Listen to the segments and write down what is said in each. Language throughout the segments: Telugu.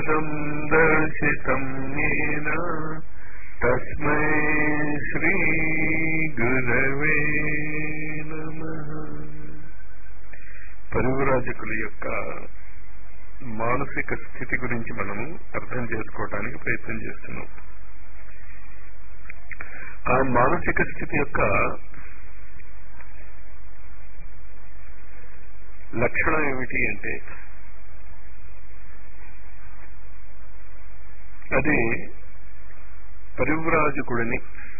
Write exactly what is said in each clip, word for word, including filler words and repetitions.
పదం దర్శితం येन తస్మై శ్రీ గురవే నమః. పరివ్రాజకుల యొక్క మానసిక స్థితి గురించి మనము అర్థం చేసుకోవటానికి ప్రయత్నం చేస్తున్నాం. ఆ మానసిక స్థితి యొక్క లక్షణం ఏమిటి అంటే అది పరివ్రాజకుడిని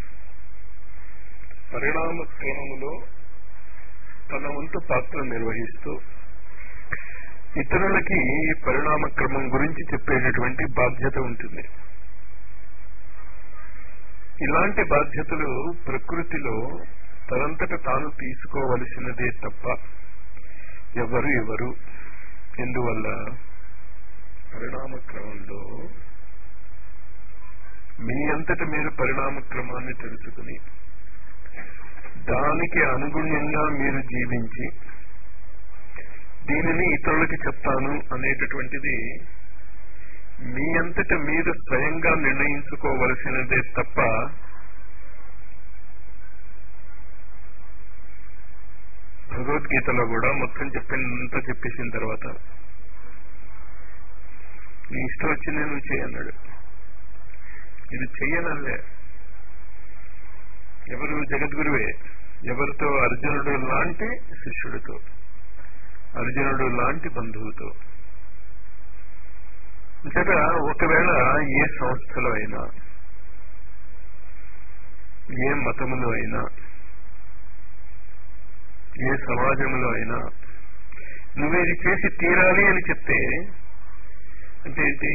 పరిణామ క్రమములో తన వంతు పాత్ర నిర్వహిస్తూ ఇతరులకి ఈ పరిణామ క్రమం గురించి చెప్పేటటువంటి బాధ్యత ఉంటుంది. ఇలాంటి బాధ్యతలు ప్రకృతిలో తనంతట తాను తీసుకోవలసినదే తప్ప ఎవరు ఎవరు ఎందువల్ల పరిణామ క్రమంలో మీ అంతట మీరు పరిణామ క్రమాన్ని తెలుసుకుని దానికి అనుగుణ్యంగా మీరు జీవించి దీనిని ఇతరులకి చెప్తాను అనేటటువంటిది మీ అంతట మీరు స్వయంగా నిర్ణయించుకోవలసినదే తప్ప భగవద్గీతలో కూడా మొత్తం చెప్పిందంతా చెప్పేసిన తర్వాత నీ ఇష్టం వచ్చిందే నువ్వు చేయన్నాడు. ఇది చెయ్యనల్లే. ఎవరు? జగద్గురువే. ఎవరితో? అర్జునుడు లాంటి శిష్యుడితో, అర్జునుడు లాంటి బంధువుతో. అంతేగా ఒకవేళ ఏ సంస్థలో అయినా ఏ మతములో అయినా ఏ సమాజంలో అయినా నువ్వేది చేసి తీరాలి అని చెప్తే అంటే ఏంటి?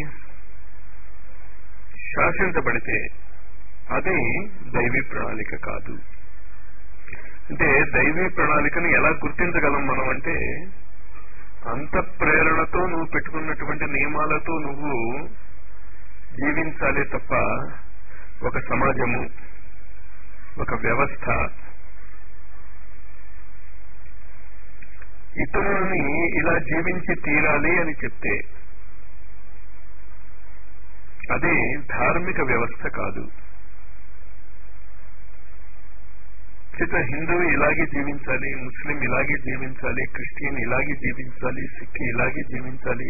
శాసించబడితే అది దైవీ ప్రణాళిక కాదు. అంటే దైవీ ప్రణాళికను ఎలా గుర్తించగలం మనం అంటే అంత ప్రేరణతో నువ్వు పెట్టుకున్నటువంటి నియమాలతో నువ్వు జీవించాలే తప్ప ఒక సమాజము, ఒక వ్యవస్థ ఇతరులని ఇలా జీవించి తీరాలి అని చెప్తే అది ధార్మిక వ్యవస్థ కాదు. చేత హిందువు ఇలాగే జీవించాలి, ముస్లిం ఇలాగే జీవించాలి, క్రిస్టియన్ ఇలాగే జీవించాలి, సిక్ ఇలాగే జీవించాలి.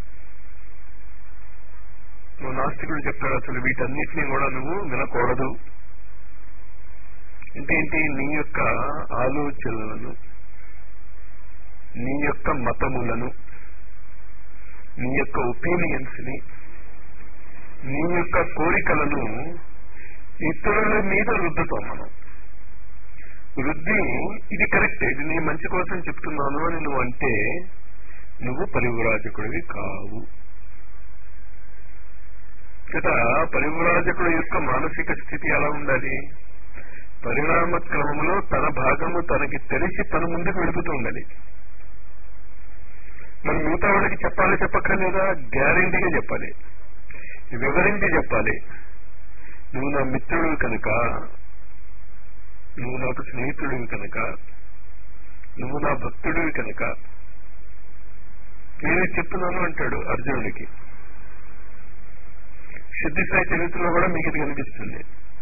నువ్వు నాస్తికుడు చెప్తాడు అసలు వీటన్నిటినీ కూడా నువ్వు వినకూడదు అంటే ఏంటి? నీ యొక్క ఆలోచనలను, నీ యొక్క మతములను, నీ యొక్క ఒపీనియన్స్ ని, నీ యొక్క కోరికలను ఇతరుల మీద రుద్దుతాం మనం. రుద్ది ఇది కరెక్ట్, ఇది నీ మంచి కోసం చెప్తున్నాను అని నువ్వు అంటే నువ్వు పరివ్రాజకుడివి కావు. కదా పరివ్రాజకుడు యొక్క మానసిక స్థితి ఎలా ఉండాలి? పరిణామ క్రమంలో తన భాగము తనకి తెలిసి తన ముందుకు వెళుతూ ఉండాలి. మనం మిగతా వాళ్ళకి చెప్పాలి చెప్పక్కర్లేదా? గ్యారెంటీగా చెప్పాలి, వివరించి చెప్పాలి. నువ్వు నా మిత్రుడివి కనుక, నువ్వు నాకు స్నేహితుడివి కనుక, నువ్వు నా భక్తుడివి కనుక నేను చెప్తున్నాను అంటాడు అర్జునుడికి. సిద్ధిసాయి చరిత్రలో కూడా మీకు ఇది కనిపిస్తుంది.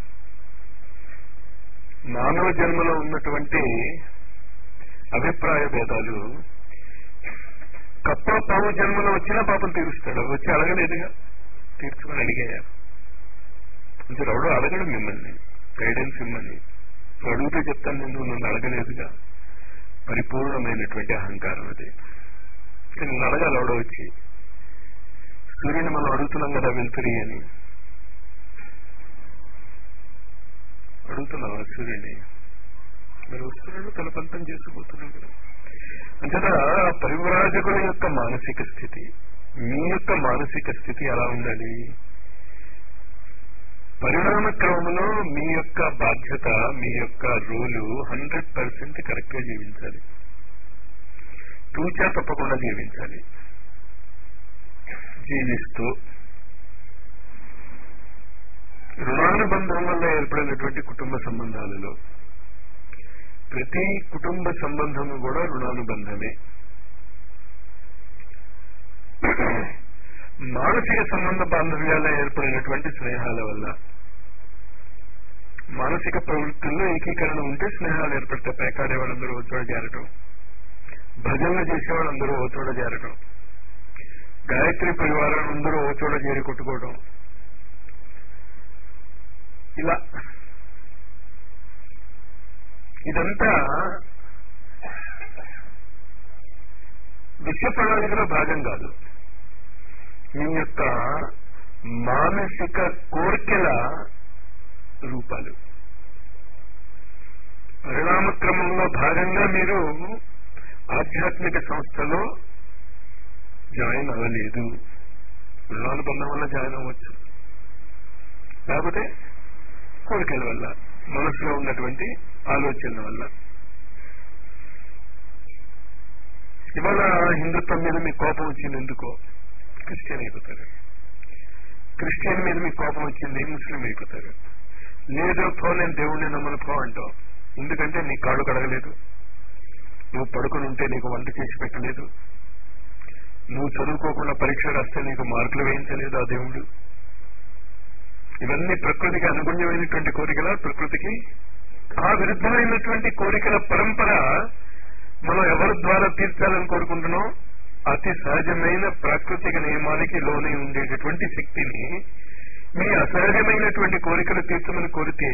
మానవ జన్మలో ఉన్నటువంటి అభిప్రాయ భేదాలు కప్ప పాము జన్మలో వచ్చినా పాపం తీరుస్తాడు. వచ్చి అడగలేదుగా, తీర్చుకుని అడిగాయా అంటే ఎవడో అడగడు మిమ్మల్ని, గైడెన్స్ ఇమ్మని. అడిగితే చెప్తాను నేను, నన్ను అడగలేదుగా. పరిపూర్ణమైనటువంటి అహంకారం అది. నిన్ను అడగాలి ఎవడో వచ్చి. సూర్యుని మనం అడుగుతున్నాం కదా వెళ్తురి అని, అడుగుతున్నావా సూర్యుని? మరి వస్తున్నాడు, తన పంతం చేసుకుపోతున్నాడు కదా. అంతేనా పరివ్రాజకుల యొక్క మానసిక స్థితి, మీ యొక్క మానసిక స్థితి ఎలా ఉండాలి? పరిణామ క్రమంలో మీ యొక్క బాధ్యత, మీ యొక్క రోలు హండ్రెడ్ పర్సెంట్ కరెక్ట్ గా జీవించాలి, తూచా తప్పకుండా జీవించాలి. జీవిస్తూ రుణానుబంధం వల్ల ఏర్పడినటువంటి కుటుంబ సంబంధాలలో ప్రతి కుటుంబ సంబంధము కూడా రుణానుబంధమే. మానసిక సంబంధ బాంధవ్యాల్లో ఏర్పడినటువంటి స్నేహాల వల్ల మానసిక ప్రవృత్తుల్లో ఏకీకరణ ఉంటే స్నేహాలు ఏర్పడతాయి. పేకాడే వాళ్ళందరూ ఓ చోట చేరటం, భజనలు చేసేవాళ్ళందరూ ఓ చోట చేరటం, గాయత్రి పరివారం అందరూ ఓ చోట చేరి కొట్టుకోవడం, ఇలా ఇదంతా విశ్వ ప్రణాళికలో భాగం కాదు. మీ యొక్క మానసిక కోరికల రూపాలు. పరిణామ క్రమంలో భాగంగా మీరు ఆధ్యాత్మిక సంస్థలో జాయిన్ అవ్వలేదు. రుణానుబంధం వల్ల జాయిన్ అవ్వచ్చు, లేకపోతే కోరికల వల్ల, మనసులో ఉన్నటువంటి ఆలోచనల వల్ల. ఇవాళ హిందుత్వం మీద మీకు కోపం వచ్చింది ఎందుకో క్రిస్టియన్ అయిపోతారు, క్రిస్టియన్ మీద మీకు కోపం వచ్చింది ముస్లిం అయిపోతారు. లేదు పో నేను దేవుణ్ణి నమ్మను పో అంటావు. ఎందుకంటే నీ కాళ్ళు కడగలేదు, నువ్వు పడుకుని ఉంటే నీకు వంట చేసి పెట్టలేదు, నువ్వు చదువుకోకుండా పరీక్ష రాస్తే నీకు మార్కులు వేయించలేదు ఆ దేవుడు. ఇవన్నీ ప్రకృతికి అనుగుణ్యమైనటువంటి కోరికల, ప్రకృతికి ఆ విరుద్ధమైనటువంటి కోరికల పరంపర మనం ఎవరి ద్వారా తీర్చాలని కోరుకుంటున్నాం. అతి సహజమైన ప్రాకృతిక నియమానికి లోనే ఉండేటటువంటి శక్తిని మీ అసహజమైనటువంటి కోరికలు తీర్చమని కోరితే,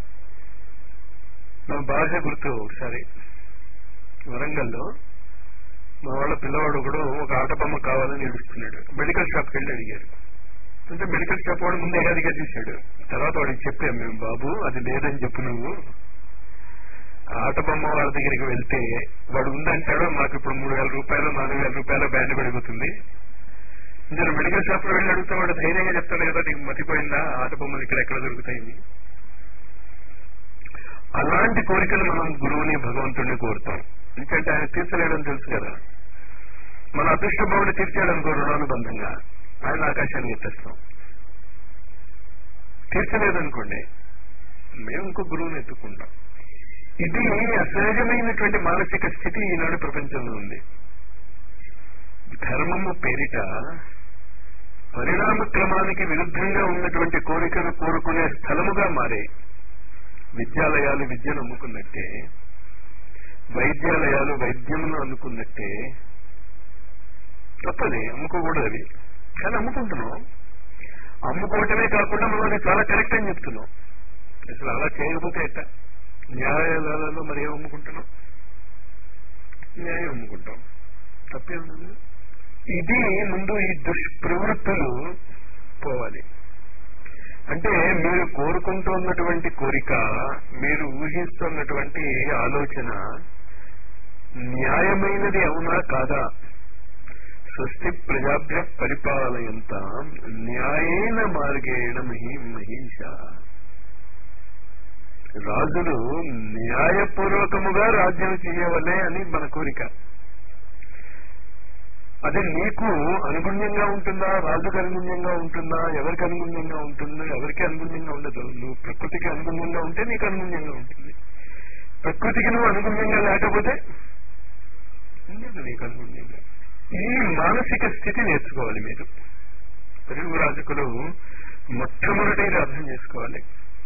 నా బాగా గుర్తు ఒకసారి వరంగల్లో మా వాళ్ళ పిల్లవాడు కూడా ఒక ఆట బొమ్మ కావాలని ఏడుస్తున్నాడు. మెడికల్ షాప్కి వెళ్ళి అడిగారు. అంటే మెడికల్ షాప్ వాడు ముందే అదిగా చేశాడు. తర్వాత వాడికి చెప్పాం మేము, బాబు అది లేదని చెప్పు, నువ్వు ఆట బొమ్మ వాళ్ళ దగ్గరికి వెళ్తే వాడు ఉందంటాడు, మాకు ఇప్పుడు మూడు వేల రూపాయలు నాలుగు వేల రూపాయలు బ్యాండ్ పడిపోతుంది. నేను మెడికల్ షాప్ లో వెళ్ళి అడుగుతా, వాడు ధైర్యంగా చెప్తాడు కదా, నీకు మతిపోయిందా ఆట బొమ్మలు ఇక్కడ ఎక్కడ దొరుకుతాయి. అలాంటి కోరికలు మనం గురువుని భగవంతుడిని కోరుతాం. ఎందుకంటే ఆయన తీర్చలేడని తెలుసు కదా. మన అదృష్ట భావుని తీర్చాడనుకో రుణానుబంధంగా ఆయన ఆకాశాన్ని ఎత్తేస్తాం. తీర్చలేదనుకోండి మేము ఇంకో గురువుని ఎత్తుకుంటాం. ఇది అసహజమైనటువంటి మానసిక స్థితి ఈనాడు ప్రపంచంలో ఉంది. ధర్మము పేరిట పరిణామ క్రమానికి విరుద్ధంగా ఉన్నటువంటి కోరికను కోరుకునే స్థలముగా మారే విద్యాలయాలు విద్యను అమ్ముకున్నట్టే, వైద్యాలయాలు వైద్యమును అనుకున్నట్టే. తప్పది, అమ్ముకోకూడదు అవి, కానీ అమ్ముకుంటున్నాం. అమ్ముకోవటమే కాకుండా మనం అది చాలా కరెక్ట్ అని చెప్తున్నాం. అసలు అలా చేయకపోతే ఎట్ట? న్యాయాలయాలలో మరి ఏం అమ్ముకుంటున్నాం? న్యాయం అమ్ముకుంటాం, తప్పే ఉంది. ఇది ముందు ఈ దుష్ప్రవృత్తులు పోవాలి. అంటే మీరు కోరుకుంటున్నటువంటి కోరిక, మీరు ఊహిస్తున్నటువంటి ఆలోచన న్యాయమైనది అవునా కాదా? స్వస్తి ప్రజాభ్య పరిపాలయంత న్యాయేన మార్గేణ మహీం మహీష. రాజులు న్యాయపూర్వకముగా రాజ్యం చేయవలే అని మన కోరిక. అది నీకు అనుగుణ్యంగా ఉంటుందా, రాజుకు అనుగుణ్యంగా ఉంటుందా, ఎవరికి అనుగుణ్యంగా ఉంటుందో? ఎవరికి అనుగుణ్యంగా ఉండదు. నువ్వు ప్రకృతికి అనుగుణ్యంగా ఉంటే నీకు అనుగుణ్యంగా ఉంటుంది. ప్రకృతికి నువ్వు అనుగుణ్యంగా లేకపోతే ఉండదు నీకు అనుగుణ్యంగా. ఈ మానసిక స్థితి నేర్చుకోవాలి మీరు. తెలుగు రాజకులు మొట్టమొదటిగా అర్థం చేసుకోవాలి.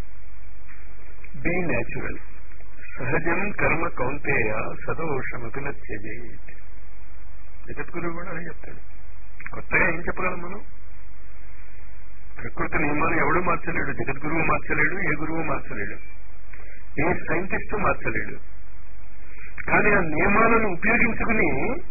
Be natural. సహజం కర్మ కౌంతేయ సదోషమపి నత్యజేత్. జగద్గురువు కూడా అని చెప్తాడు. కొత్తగా ఏం చెప్పగలం మనం? ప్రకృతి నియమాలు ఎవడు మార్చలేడు. జగద్గురువు మార్చలేడు, ఏ గురువు మార్చలేడు, ఏ సైంటిస్టు మార్చలేడు. కానీ ఆ నియమాలను ఉపయోగించుకుని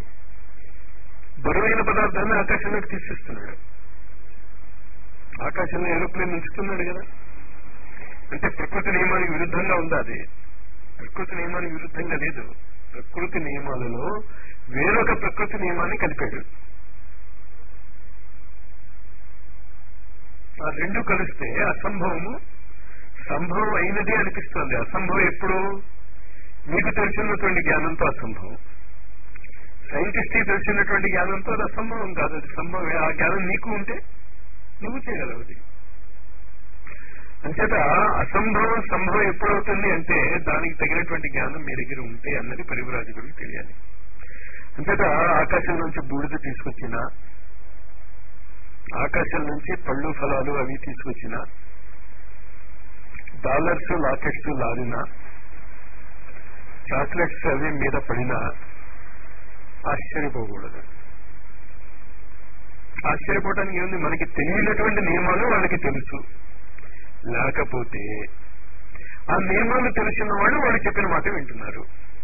బరువైన పదార్థాన్ని ఆకాశంలోకి తీసేస్తున్నాడు. ఆకాశంలో ఏరోప్లేన్ ఉంచుతున్నాడు కదా. అంటే ప్రకృతి నియమానికి విరుద్ధంగా ఉందా? అది ప్రకృతి నియమానికి విరుద్ధంగా లేదు. ప్రకృతి నియమాలలో వేరొక ప్రకృతి నియమాన్ని కలిపాడు. ఆ రెండు కలిస్తే అసంభవము సంభవం అయినది అనిపిస్తుంది. అసంభవం ఎప్పుడు? మీకు తెలిసినటువంటి జ్ఞానంతో అసంభవం. సైంటిస్ట్కి తెలిసినటువంటి జ్ఞానంతో అది అసంభవం కాదు, అది సంభవమే. ఆ జ్ఞానం నీకు ఉంటే నువ్వు చేయగలవు. అది అంచేత అసంభవం సంభవం ఎప్పుడవుతుంది అంటే దానికి తగినటువంటి జ్ఞానం మీ దగ్గర ఉంటే అన్నది పరివ్రాజకుడికి తెలియాలి. అంచేత ఆకాశం నుంచి బూడిద తీసుకొచ్చినా, ఆకాశం నుంచి పళ్ళు ఫలాలు అవి తీసుకొచ్చిన, డాలర్స్ లాకెట్స్ లారిన, చాక్లెట్స్ అవి మీద పడినా ఆశ్చర్యపోకూడదు. ఆశ్చర్యపోవటానికి ఏముంది? మనకి తెలియనటువంటి నియమాలు వాళ్ళకి తెలుసు. లేకపోతే ఆ నియమాలు తెలిసిన వాళ్ళు వాళ్ళు చెప్పిన మాట వింటున్నారు.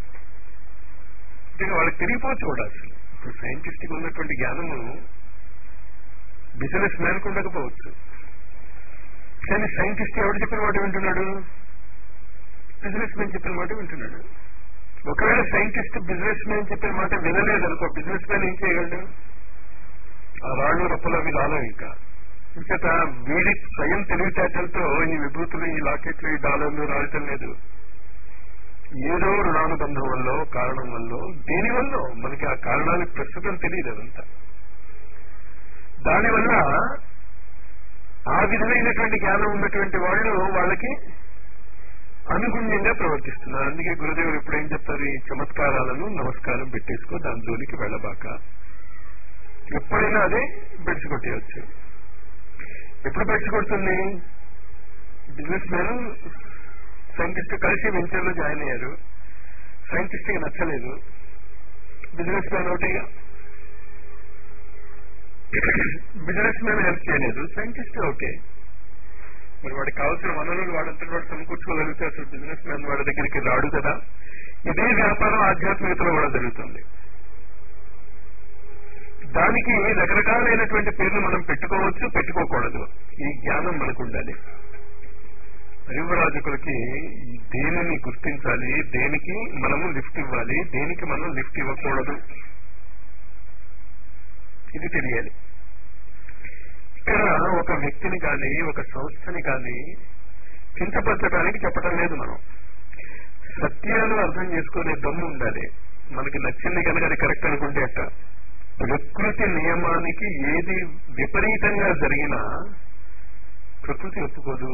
అంటే వాళ్ళకి తెలియపోవచ్చు కూడా. అసలు ఇప్పుడు సైంటిస్ట్కి ఉన్నటువంటి జ్ఞానము బిజినెస్ మ్యాన్కి ఉండకపోవచ్చు. కానీ సైంటిస్ట్ ఎవరు చెప్పిన మాట వింటున్నాడు? బిజినెస్ మ్యాన్ చెప్పిన మాట వింటున్నాడు. ఒకవేళ సైంటిస్ట్ బిజినెస్ మ్యాన్ చెప్పిన మాట వినలేదనుకో, బిజినెస్ మ్యాన్ ఏం చేయగలడు? ఆ రాళ్ళు రప్పులు అవి రాలో ఇంకా ఇంకట వీడి స్వయం తెలివితేటలతో ఈ విభూతులు, ఈ లాకెట్లు, ఈ డాలర్లు రాయటం లేదు. ఏదో రుణానుబంధం వల్ల, కారణం వల్ల, దేని వల్ల మనకి ఆ కారణాలు ప్రస్తుతం తెలియదు. అదంతా దానివల్ల ఆ విధమైనటువంటి జ్ఞానం ఉన్నటువంటి వాళ్ళు వాళ్ళకి అనుగుణ్యంగా ప్రవర్తిస్తున్నారు. అందుకే గురుదేవులు ఇప్పుడు ఏం చెప్తారు? ఈ చమత్కారాలను నమస్కారం పెట్టేసుకో, దాని జోలికి వెళ్ళబాక. ఎప్పుడైనా అదే బెడ్స్ కొట్టేయచ్చు. ఎప్పుడు బెడ్స్ కొడుతుంది? బిజినెస్ మ్యాన్ సైంటిస్ట్ కలిసి వెంచర్లో జాయిన్ అయ్యారు. సైంటిస్ట్కి నచ్చలేదు, బిజినెస్ మ్యాన్ ఒకటి బిజినెస్ మ్యాన్ హెల్ప్ చేయలేదు, సైంటిస్ట్ ఓకే. మరి వాడికి కావాల్సిన వనరులు వాడంతా వాడు సమకూర్చుకోగలిగితే అసలు బిజినెస్ మ్యాన్ వాడి దగ్గరికి రాడు కదా. ఇదే వ్యాపారం ఆధ్యాత్మికతలో కూడా జరుగుతుంది. దానికి రకరకాలైనటువంటి పేర్లు మనం పెట్టుకోవచ్చు, పెట్టుకోకూడదు. ఈ జ్ఞానం మనకు ఉండాలి. పరివ్రాజకులకి దేనిని గుర్తించాలి, దేనికి మనము లిఫ్ట్ ఇవ్వాలి, దేనికి మనం లిఫ్ట్ ఇవ్వకూడదు, ఇది తెలియాలి. ఇక్కడ ఒక వ్యక్తిని కానీ ఒక సంస్థని కానీ కించపరచడానికి చెప్పటం లేదు. మనం సత్యాలు అర్థం చేసుకునే దమ్ము ఉండాలి. మనకి నచ్చింది కనుక అది కరెక్ట్ అనుకుంటే అట్ట. ప్రకృతి నియమానికి ఏది విపరీతంగా జరిగినా ప్రకృతి ఒప్పుకోదు.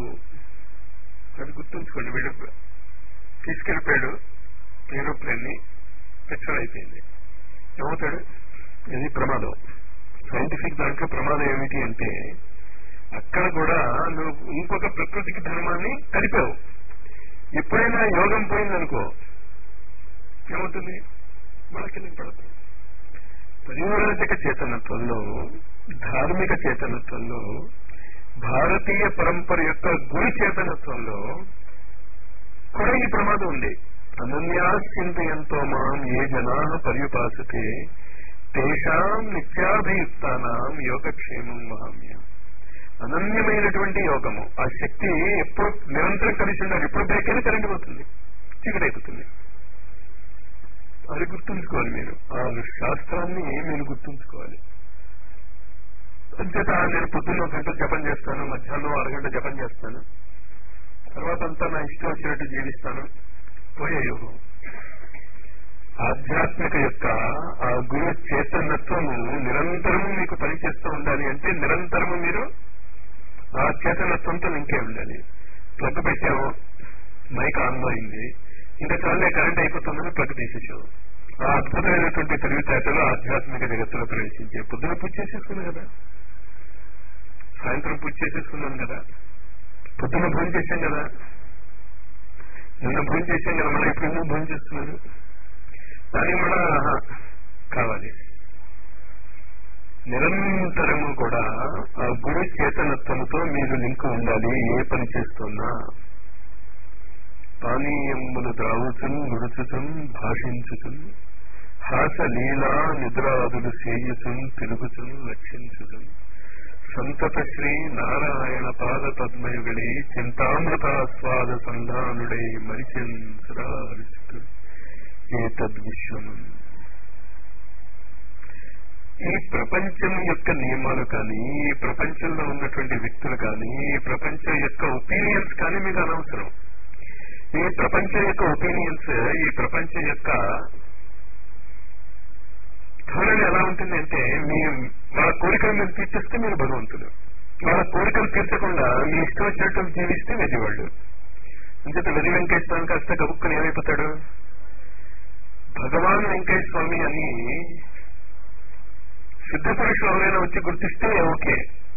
అది గుర్తుంచుకోండి. వీడు తీసుకెళ్ళిపోయాడు ఏరోప్లేన్ ని, పెట్రోల్ అయిపోయింది, ఏమవుతాడు? ఇది ప్రమాదం. సైంటిఫిక్ దాంట్లో ప్రమాదం ఏమిటి అంటే అక్కడ కూడా నువ్వు ఇంకొక ప్రకృతికి ధర్మాన్ని కలిపావు. ఎప్పుడైనా యోగం పోయిందనుకో ఏమవుతుంది? మనకి పడుతుంది. పరివ్రాజక చేతనత్వంలో, ధార్మిక చేతనత్వంలో, భారతీయ పరంపర యొక్క గురి చేతనత్వంలో కూడా ఈ ప్రమాదం ఉంది. అనన్యాశ్చింతయంతో మాం ఏ జనా పర్యుపాసతే తేషాం నిత్యాభియుక్తానాం యోగక్షేమం వహామ్యం. అనన్యమైనటువంటి యోగము, ఆ శక్తి ఎప్పుడు నిరంతరం కలిసి ఉండాలి. ఎప్పుడు బ్రేక్ అయినా కరెంట్ పోతుంది, చీకటైపోతుంది. అది గుర్తుంచుకోవాలి. మీరు ఆ శాస్త్రాన్ని మీరు గుర్తుంచుకోవాలి. అంచేత నేను పొద్దున్న ఒక గంట జపం చేస్తాను, మధ్యాహ్నం అరగంట జపం చేస్తాను, తర్వాత అంతా నా ఇష్టం వచ్చినట్టు జీవిస్తాను, పోయే యోగం. ఆధ్యాత్మిక యొక్క ఆ గురు చైతన్యత్వము నిరంతరము మీకు పనిచేస్తూ ఉండాలి. అంటే నిరంతరము మీరు ఆ చేతనత్వంతో ఇంకే ఉండాలి. ప్లగ్ పెట్టాము, మైక్ ఆన్ అయింది, ఇంకా చాలే కరెంట్ అయిపోతుందని ప్లగ్ తీసేసావు. ఆ అద్భుతమైనటువంటి తెలివితేటలు ఆధ్యాత్మిక జగత్తులో ప్రవేశించే. పొద్దున పూజ చేసేసుకున్నాను కదా, సాయంత్రం పూజ చేసేసుకున్నాను కదా, పొద్దున భోజనం చేశాం కదా, నిన్న భోజనం చేశాం కదా, మళ్ళీ ఇప్పుడు ఎందుకు భోజనం చేస్తున్నారు? దానికి కూడా కావాలి. నిరంతరము కూడా ఆ గురు చేతనత్వంతో మీరు లింక్ ఉండాలి. ఏ పని చేస్తున్నా పానీయములు ద్రావుచున్ నుడుచుచున్ భాషించుచున్ హాస లీలా నిద్రాదులు సేయుచున్ తిరుగుచున్ లక్షించుచున్ సంతత శ్రీ నారాయణ పాద పద్మయుగడి చింతామృతాస్వాద సంధానుడై మరిచెన్ సురారిస్తుడు ఏ తద్విశ్వము. ఈ ప్రపంచం యొక్క నియమాలు కానీ, ఈ ప్రపంచంలో ఉన్నటువంటి వ్యక్తులు కానీ, ఈ ప్రపంచం యొక్క ఒపీనియన్స్ కానీ మీకు అనవసరం. ఈ ప్రపంచం యొక్క ఒపీనియన్స్, ఈ ప్రపంచం యొక్క ధోరణి ఎలా ఉంటుందంటే, మీ వాళ్ళ కోరికలు మీరు తీర్చేస్తే మీరు భగవంతులు, వాళ్ళ కోరికలు తీర్చకుండా మీ ఇష్టం వచ్చినట్టు జీవిస్తే వెదివాళ్ళు. అంచేత వెది వెంకటేశ్వర స్వామి కాస్త గబుక్కుని ఏమైపోతాడు? భగవాన్ వెంకటేశ్వర స్వామి అని సిద్ధ పురుషులు ఎవరైనా వచ్చి గుర్తిస్తే ఓకే,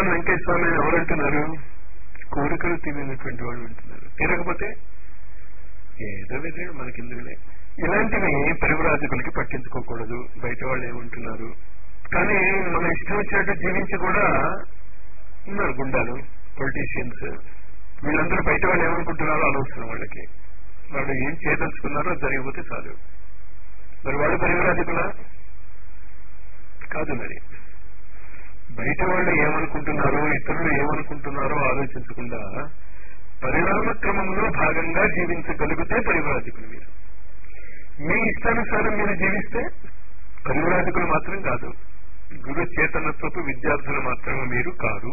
భగవాన్ వెంకటేశ్వర స్వామి ఎవరు అంటున్నారు? కోరికలు తీరినటువంటి వాడు అంటున్నారు. తీరకపోతే ఏదో విధంగా మనకెందుకులే. ఇలాంటివి పరివ్రాజకులకి పట్టించుకోకూడదు. బయట వాళ్ళు ఏమంటున్నారు కానీ మన ఇష్టం వచ్చినట్టు జీవించి కూడా ఉన్నారు గుండాలు, పొలిటీషియన్స్. వీళ్ళందరూ బయట వాళ్ళు ఏమనుకుంటున్నారో అనవసరం వాళ్ళకి. వాళ్ళు ఏం చేయదలుచుకున్నారో జరిగిపోతే చాలు. మరి వాళ్ళు పరివ్రాజకులా కాదు. మరి బయట వాళ్ళు ఏమనుకుంటున్నారో ఇతరులు ఏమనుకుంటున్నారో ఆలోచించకుండా పరిణామ క్రమంలో భాగంగా జీవించగలిగితే పరివ్రాజకులు మీరు. మీ ఇష్టానుసారం మీరు జీవిస్తే పరివ్రాజకులు మాత్రం కాదు, గురు చేతనత్వపు విద్యార్థులు మాత్రమే మీరు కారు.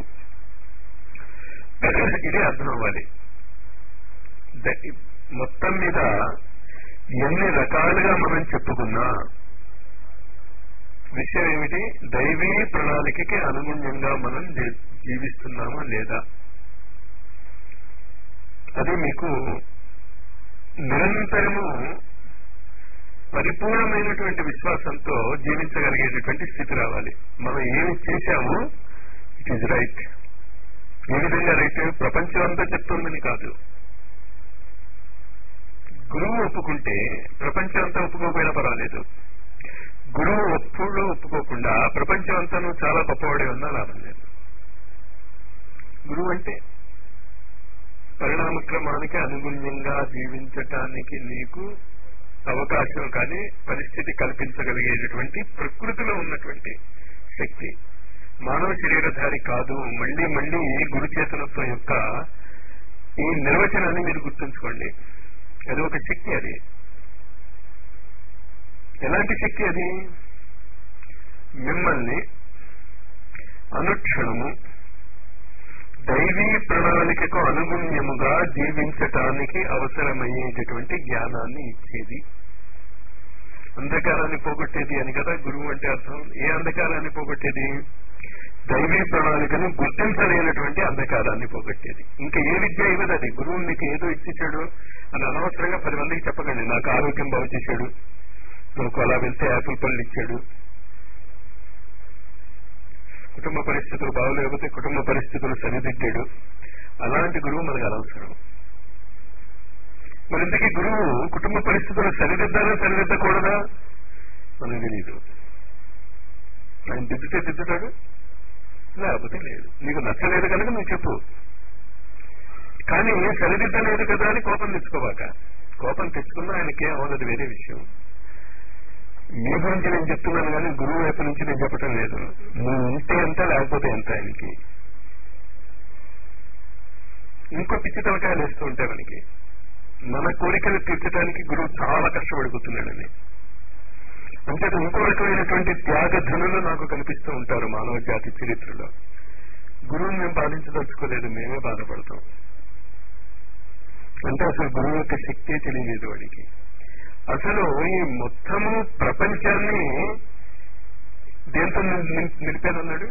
ఇదే అర్థం అవ్వాలి. మొత్తం మీద ఎన్ని రకాలుగా మనం చెప్పుకున్నా విషయం ఏమిటి? దైవీ ప్రణాళికకి అనుగుణ్యంగా మనం జీవిస్తున్నామా లేదా, అది మీకు నిరంతరము పరిపూర్ణమైనటువంటి విశ్వాసంతో జీవించగలిగేటటువంటి స్థితి రావాలి. మనం ఏమి చేశామో ఇట్ ఈజ్ రైట్. ఏ విధంగా రైట్? ప్రపంచం అంతా చెప్తుందని కాదు. గురువు ఒప్పుకుంటే ప్రపంచం అంతా ఒప్పుకోకపోయినా పర్వాలేదు. గురువు ఒప్పుడు ఒప్పుకోకుండా ప్రపంచం అంతా నువ్వు చాలా గొప్పవాడే ఉన్నా లాభం లేదు. గురువు అంటే పరిణామక్రమానికి అనుగుణ్యంగా జీవించటానికి నీకు అవకాశం కానీ పరిస్థితి కల్పించగలిగేటటువంటి ప్రకృతిలో ఉన్నటువంటి శక్తి. మానవ శరీరధారి కాదు. మళ్లీ మళ్లీ గురు చేతనత్వం యొక్క ఈ నిర్వచనాన్ని మీరు గుర్తుంచుకోండి. అది ఒక శక్తి. అది ఎలాంటి శక్తి? అది మిమ్మల్ని అనుక్షణము దైవీ ప్రణాళికకు అనుగుణ్యముగా జీవించటానికి అవసరమయ్యేటటువంటి జ్ఞానాన్ని ఇచ్చేది. అంధకారాన్ని పోగొట్టేది అని కదా గురువు అంటే అర్థం. ఏ అంధకారాన్ని పోగొట్టేది? దైవీ ప్రణాళికను గుర్తించలేనటువంటి అంధకారాన్ని పోగొట్టేది. ఇంకా ఏ విద్య ఇవ్వదు అది. గురువు మీకు ఏదో ఇచ్చేశాడు అని అనవసరంగా పది మందికి చెప్పకండి. నాకు ఆరోగ్యం బాగు చేశాడు, నాకు అలా వెళ్తే యాపిల్ పళ్ళు ఇచ్చాడు, కుటుంబ పరిస్థితులు బాగోలేకపోతే కుటుంబ పరిస్థితులు సరిదిద్దాడు. అలాంటి గురువు మనకు అనవసరం. మరి ఇంతకీ గురువు కుటుంబ పరిస్థితులు సరిదిద్దాలా సరిదిద్దకూడదా మనకు తెలీదు. ఆయన దిద్దుతే దిద్దుతాడు, లేకపోతే లేదు. నీకు నచ్చలేదు కనుక నువ్వు చెప్పు. కానీ సరిదిద్దలేదు కదా అని కోపం తెచ్చుకోవాక. కోపం తెచ్చుకున్నా ఆయనకేం అవ్వదు, వేరే విషయం. మీ గురించి నేను చెప్తున్నాను కానీ గురువు వైపు నుంచి నేను చెప్పటం లేదు. నువ్వు ఉంటే ఎంత లేకపోతే ఎంత. ఆయనకి ఇంకో పిచ్చి తలకాయలు వేస్తూ ఉంటాయి మనకి. మన కోరికలు తీర్చడానికి గురువు చాలా కష్టపడిపోతున్నాడని. అంటే ఇంకో రకమైనటువంటి త్యాగధనులు నాకు కనిపిస్తూ ఉంటారు మానవ జాతి చరిత్రలో. గురువుని మేము బాధించదలుచుకోలేదు, మేమే బాధపడతాం. అంటే అసలు గురువు యొక్క శక్తే తెలియలేదు వాడికి. అసలు ఈ మొత్తము ప్రపంచాన్ని దేంతో నిలిపానన్నాడు?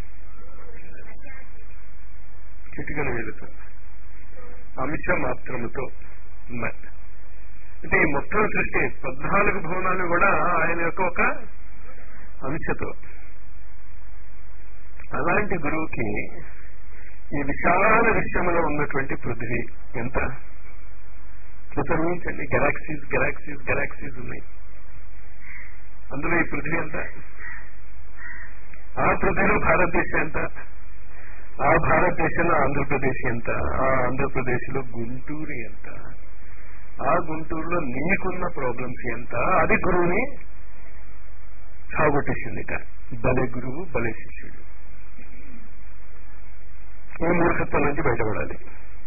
చిటికన వేలుతో, అంశ మాత్రముతో. అంటే ఈ మొత్తం సృష్టి పద్నాలుగు భవనాలు కూడా ఆయన యొక్క ఒక అంశతో. అలాంటి గురువుకి ఈ విశాల విశ్వంలో ఉన్నటువంటి పృథ్వీ ఎంత ఊహించండి. గెలాక్సీస్ గెలాక్సీస్ గెలాక్సీస్ ఉన్నాయి. అందులో ఈ పృథ్వీ ఎంత? ఆ పృథ్వీలో భారతదేశం ఎంత? ఆ భారతదేశంలో ఆంధ్రప్రదేశ్ ఎంత? ఆ ఆంధ్రప్రదేశ్లో గుంటూరు ఎంత? ఆ గుంటూరులో నీకున్న ప్రాబ్లమ్స్ ఎంత? అది గురువుని సాగొట్టేసిందిట. బలే గురువు బలే శిష్యుడు. ఈ మూర్ఖత్వం నుంచి బయటపడాలి.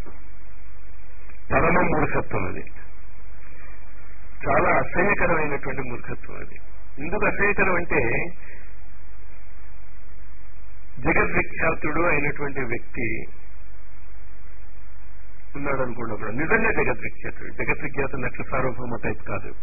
పరమ మూర్ఖత్వం అది. చాలా అసహ్యకరమైనటువంటి మూర్ఖత్వం అది. ఎందుకు అసహ్యకరం అంటే జగద్విఖ్యాతుడు అయినటువంటి వ్యక్తి ఉన్నాడు అనుకున్నప్పుడు నిజంగా జగద్విఖ్యాతుడు. జగద్విఖ్యాత నక్ష సార్వభౌమ టైప్ కాదు,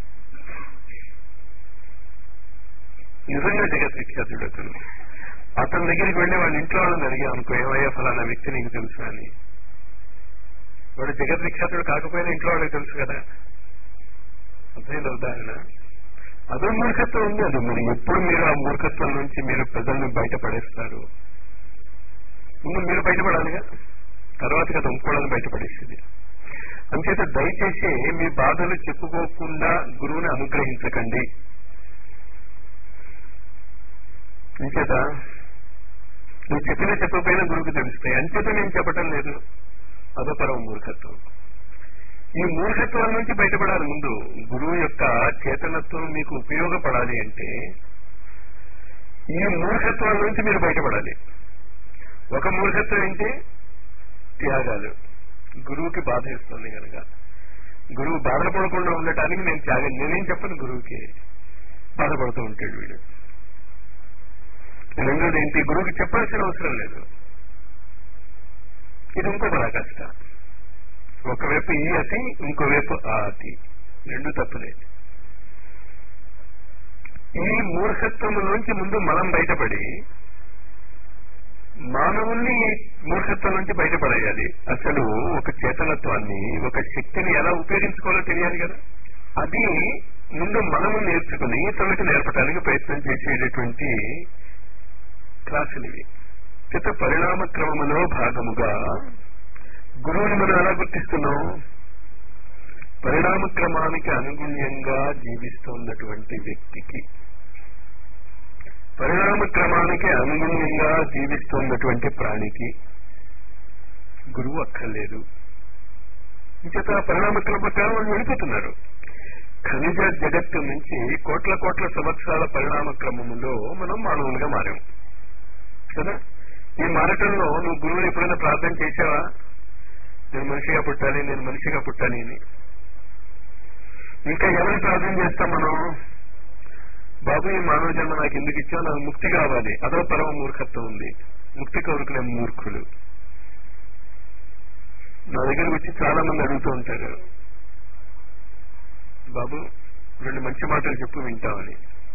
నిజంగా జగద్విఖ్యాతుడు అతను. అతని దగ్గరికి వెళ్ళి వాళ్ళ ఇంట్లో వాళ్ళని అడిగా అనుకో, ఏమయ్యా ఫలానా వ్యక్తి నీకు తెలుసు అని. వాడు జగద్విఖ్యాతుడు కాకపోయినా ఇంట్లో వాళ్ళకి తెలుసు కదా. అర్థమైంది ఉదాహరణ. అదో మూర్ఖత్వం ఉంది. అది మరి ఎప్పుడు మీరు ఆ మూర్ఖత్వం నుంచి మీరు ప్రజల్ని బయటపడేస్తారు? ముందు మీరు బయటపడాలిగా, తర్వాత కదా ఇంకోళ్ళని బయటపడేసేది. అంచేత దయచేసి మీ బాధలు చెప్పుకోకుండా గురువుని అనుగ్రహించకండి. అంచేత నువ్వు చెప్పినా చెప్పకపోయినా గురువుకి తెలుస్తాయి. అంచేత నేను చెప్పటం లేదు, అదో పరమ మూర్ఖత్వం. ఈ మూర్ఖత్వం నుంచి బయటపడాలి. ముందు గురువు యొక్క చేతనత్వం మీకు ఉపయోగపడాలి అంటే ఈ మూర్ఖత్వం నుంచి మీరు బయటపడాలి. ఒక మూర్ఖత్వం ఏంటి? త్యాగాలు. గురువుకి బాధ ఇస్తుంది కనుక గురువు బాధపడకుండా ఉండటానికి నేను త్యాగం, నేనేం చెప్పను, గురువుకి బాధపడుతూ ఉంటాడు వీడు. రెండోది ఏంటి? గురువుకి చెప్పాల్సిన అవసరం లేదు. ఇది ఇంకో పరాకాష్ట. ఒకవైపు ఈ అతి, ఇంకోవైపు ఆ అతి, రెండు తప్పులే. ఈ మూర్ఖత్వం నుంచి ముందు మనం బయటపడి మానవుల్ని మూర్ఖత్వం నుంచి బయటపడేయాలి. అసలు ఒక చేతనత్వాన్ని, ఒక శక్తిని ఎలా ఉపయోగించుకోవాలో తెలియాలి కదా. అది ముందు మనము నేర్చుకుని ఇతరులకు నేర్పడానికి ప్రయత్నం చేసేటటువంటి క్లాసులు ఇవి. చిత్త పరిణామ క్రమములో భాగముగా గురువుని మనం ఎలా గుర్తిస్తున్నాం? పరిణామ క్రమానికి అనుగుణ్యంగా జీవిస్తున్నటువంటి వ్యక్తికి, పరిణామ క్రమానికి అనుగుణ్యంగా జీవిస్తున్నటువంటి ప్రాణికి గురువు అక్కర్లేదు. ఇంచేత పరిణామ క్రమ ప్రకారం వాళ్ళు వెళ్ళిపోతున్నారు. ఖనిజ జగత్తు నుంచి కోట్ల కోట్ల సంవత్సరాల పరిణామ క్రమములో మనం మానవులుగా మారాం కదా. ఈ మారటంలో నువ్వు గురువుని ఎప్పుడైనా ప్రార్థన చేశావా? నేను మనిషిగా పుట్టాలి, నేను మనిషిగా పుట్టాలి అని. ఇంకా ఎవరిని ప్రార్థన చేస్తాం మనం? బాబు, ఈ మానవ జన్మ నాకు ఎందుకు ఇచ్చావు, నాకు ముక్తి కావాలి. అదో పరమ మూర్ఖత్వం ఉంది. ముక్తి కోరుకునే మూర్ఖులు నా దగ్గరకు వచ్చి చాలా మంది అడుగుతూ ఉంటారు, బాబు రెండు మంచి మాటలు చెప్పు వింటామని.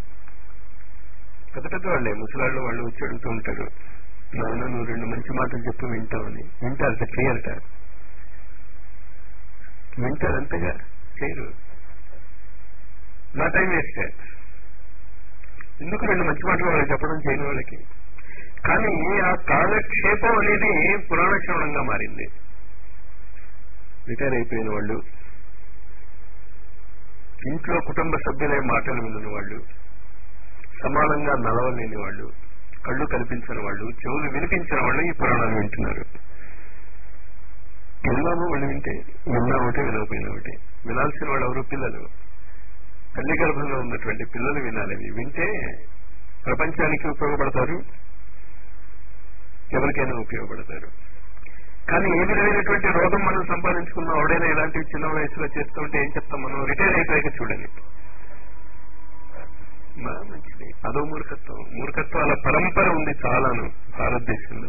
పెద్ద పెద్ద వాళ్ళే, ముసలాళ్ళు వాళ్ళు వచ్చి అడుగుతూ ఉంటారు, నాన్న నువ్వు రెండు మంచి మాటలు చెప్పు వింటామని. వింటారట, చేయరట. వింటారు అంతగా, చేయరు. నా టైం వేస్తే ఎందుకు రెండు మంచి మాటలు వాళ్ళకి చెప్పడం చేయని వాళ్ళకి. కానీ ఆ కాలక్షేపం అనేది పురాణ శ్రవణంగా మారింది. రిటైర్ అయిపోయిన వాళ్ళు, ఇంట్లో కుటుంబ సభ్యులే మాటలు వినని వాళ్ళు, సమానంగా నడవలేని వాళ్ళు, కళ్ళు కనిపించిన వాళ్ళు, చెవులు వినిపించిన వాళ్ళు ఈ పురాణాలు వింటున్నారు. విన్నాము వాళ్ళు వింటే, విన్నా ఒకటే వినకపోయినా ఒకటే. వినాల్సిన వాళ్ళు ఎవరు? పిల్లలు. తల్లి గర్భంలో ఉన్నటువంటి పిల్లలు వినాలి. వింటే ప్రపంచానికి ఉపయోగపడతారు, ఎవరికైనా ఉపయోగపడతారు. కానీ ఏ విధమైనటువంటి రోగం మనం సంపాదించుకున్నాం, ఎవడైనా ఇలాంటివి చిన్న వయసులో చేస్తుంటే ఏం చెప్తాం మనం? రిటైర్ అయిపోయాక చూడండి. మంచిది. అదో మూర్ఖత్వం. మూర్ఖత్వాల పరంపర ఉంది చాలాను భారతదేశంలో.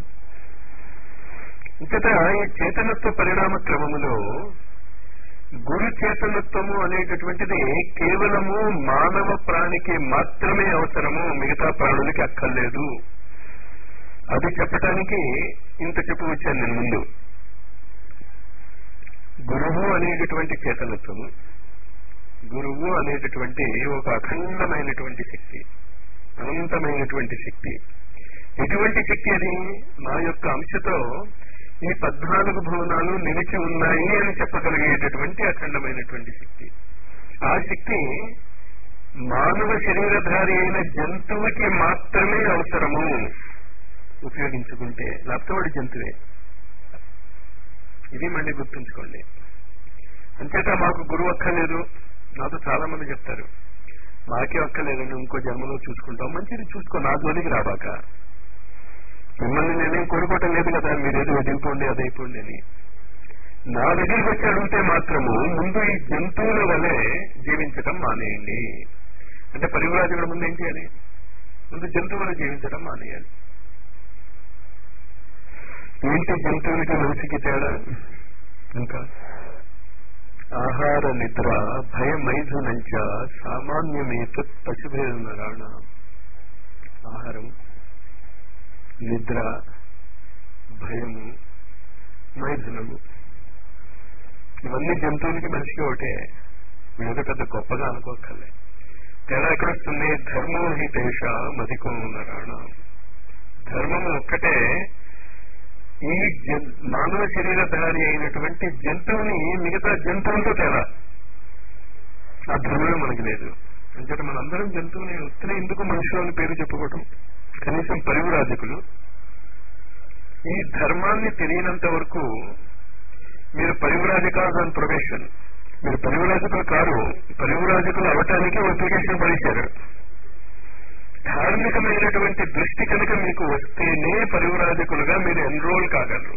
ఇంతట ఈ చేతనత్వ పరిణామ క్రమములో గురు చేతనత్వము అనేటటువంటిది కేవలము మానవ ప్రాణికి మాత్రమే అవసరము, మిగతా ప్రాణులకి అక్కర్లేదు. అది చెప్పటానికి ఇంత చెప్పు వచ్చాను నేను ముందు. గురువు అనేటటువంటి చేతనత్వము, గురువు అనేటటువంటి ఒక అఖండమైనటువంటి శక్తి, అనంతమైనటువంటి శక్తి. ఎటువంటి శక్తి అది? నా యొక్క అంశతో ఈ పద్నాలుగు భువనాలు నిలిచి ఉన్నాయి అని చెప్పగలిగేటటువంటి అఖండమైనటువంటి శక్తి. ఆ శక్తి మానవ శరీరధారి అయిన జంతువుకి మాత్రమే అవసరము ఉపయోగించుకుంటే, లేకపోతే వాడి జంతువే. ఇది మళ్ళీ గుర్తుంచుకోండి. అంచేత మాకు గురువు అక్కర్లేదు. నాతో చాలా మంది చెప్తారు, మాకే అక్కర్లేదండి, ఇంకో జన్మలో చూసుకుంటాం. మంచిది, చూసుకో, నా జోలికి రాబాక. మిమ్మల్ని నేనేం కోరుకోవటం లేదు కదా, మీరేదో ఎదిగిపోండి అదైపోండి అని. నా దగ్గరికి వచ్చి అడిగితే మాత్రము ముందు ఈ జంతువుల వలె జీవించటం మానేయండి. అంటే పరివ్రాజకుల ముందు ఏం చేయాలి? ముందు జంతువుల జీవించడం మానేయాలి. ఏంటి జంతువులకి మనిషికి తేడా? ఇంకా ఆహార నిద్ర భయమైథునంచ సామాన్యమేత పశుభేదనరాణ. ఆహారం, నిద్ర, భయము, మైథునము, ఇవన్నీ జంతువులకి మనిషికి ఒకటే. వీళ్ళకి పెద్ద గొప్పగా అనుకోకర్లే. తేడా ఎక్కడ వస్తుంది? ధర్మో హి తేష మధికో నరాణ. ధర్మము ఒక్కటే ఈ మానవ శరీరధారి అయినటువంటి జంతువుని మిగతా జంతువులతో తేడా ఆ ధర్మమే మనకి లేదు. అంటే మనందరం జంతువుని ఉత్తనే ఎందుకు మనుషులని పేరు చెప్పుకోవటం? కనీసం పరివ్రాజకులు ఈ ధర్మాన్ని తెలియనంత వరకు మీరు పరివ్రాజకాస్ ఆన్ ప్రొబేషన్. మీరు పరివ్రాజకులు కారు, పరివ్రాజకులు అవటానికి అప్లికేషన్ పడేశారు. ధార్మికమైనటువంటి దృష్టి కనుక మీకు వస్తేనే పరివ్రాజకులుగా మీరు ఎన్రోల్ కాగలరు.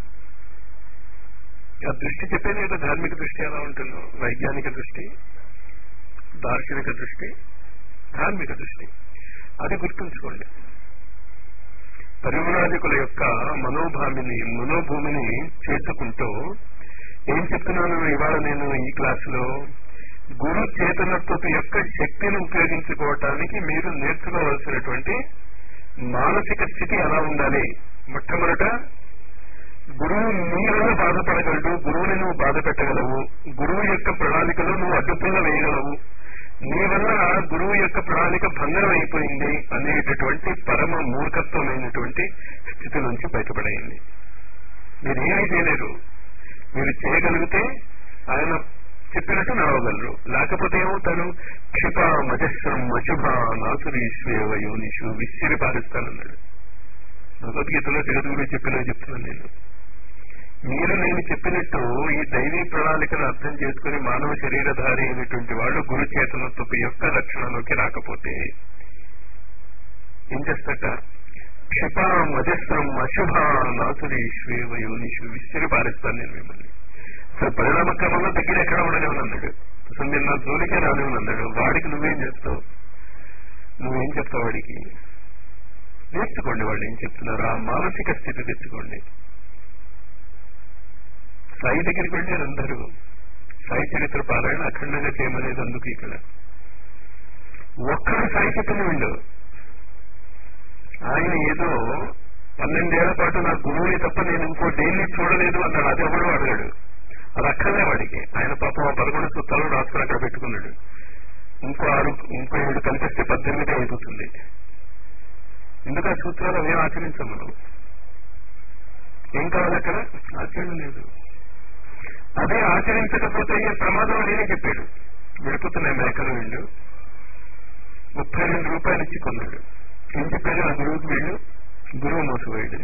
ఆ దృష్టి చెప్పేది కదా, ధార్మిక దృష్టి ఎలా ఉంటుందో, వైజ్ఞానిక దృష్టి, దార్శనిక దృష్టి, ధార్మిక దృష్టి. అది గుర్తుంచుకోండి. పరివ్రాజకుల యొక్క మనోభామిని మనోభూమిని చేసుకుంటూ ఏం చెప్తున్నాను ఇవాళ నేను ఈ క్లాసులో, గురు చేతనత్వపు యొక్క శక్తిని ఉపయోగించుకోవటానికి మీరు నేర్చుకోవాల్సినటువంటి మానసిక స్థితి ఎలా ఉండాలి. మొట్టమొదట గురువు నీ వల్ల బాధపడగలడు, గురువుని నువ్వు బాధ పెట్టగలవు, గురువు యొక్క ప్రణాళికలో నువ్వు అడ్డుపుల్ల వేయగలవు, నీ వల్ల గురువు యొక్క ప్రణాళిక భంగం అయిపోయింది అనేటటువంటి పరమ మూర్ఖత్వమైనటువంటి స్థితి నుంచి బయటపడేయండి. మీరేమీ చేయలేరు. మీరు చేయగలిగితే ఆయన చెప్పినట్టు నడవగలరు, లేకపోతే ఏమవుతారు? క్షిప మజస్రం అశుభ నాసురీశ్వేవ యోనిషు విసిరి పారిస్తానన్నాడు భగవద్గీతలో. జగద్గురు చెప్పినా చెప్తున్నాను నేను. మీరు నేను చెప్పినట్టు ఈ దైవీ ప్రణాళికను అర్థం చేసుకుని మానవ శరీరధారి అయినటువంటి వాళ్ళు గురు చేతనత్వపు యొక్క రక్షణలోకి రాకపోతే ఏం చేస్తట? క్షిప మజస్రం అశుభ నాసురీశ్వేవ యోనిషు విసిరి పారిస్తాను నేను మిమ్మల్ని. అసలు పరిణామ క్రమంలో దగ్గర ఎక్కడ ఉండలేమన్నాడు. అసలు నేను నా జోలికే రాలేమన్నాడు. వాడికి నువ్వేం చేస్తావు? నువ్వేం చెప్తావు వాడికి? నేర్చుకోండి వాళ్ళు ఏం చెప్తున్నారు. ఆ మానసిక స్థితి తెచ్చుకోండి. సాయి దగ్గరికి వెళ్ళారు అందరూ. సాయి చరిత్ర పారాయణ అఖండంగా చేయమనేది అందుకు. ఇక్కడ ఒక్కడు సాయి చెప్పిన వీళ్ళు. ఆయన ఏదో పన్నెండేళ్ల పాటు నా గురువుని తప్ప నేను ఇంకో దేన్ని చూడలేదు అన్నాడు. అది ఎవడో అడిగాడు. అది అక్కర్లే వాడికి. ఆయన పాపం ఆ పదకొండు సూత్రాలు రాసుకుని అక్కడ పెట్టుకున్నాడు. ఇంకో ఆరు ఇంకో ఏడు కనిపిస్తే పద్దెనిమిది అయిపోతుంది. ఎందుకు ఆ సూత్రాలు అవేం ఆచరించాం మనం? ఏం కావాలి అక్కడ? ఆచరణ లేదు. అదే ఆచరించకపోతే అయ్యే ప్రమాదం నేనే చెప్పాడు. వెళ్ళిపోతున్నాయి మేకలు వీళ్ళు. ముప్పై రెండు రూపాయలు ఇచ్చి కొన్నాడు. ఏం చెప్పాడు? ఆ గురువుకి వీళ్ళు గురువు మోసపోయాడు.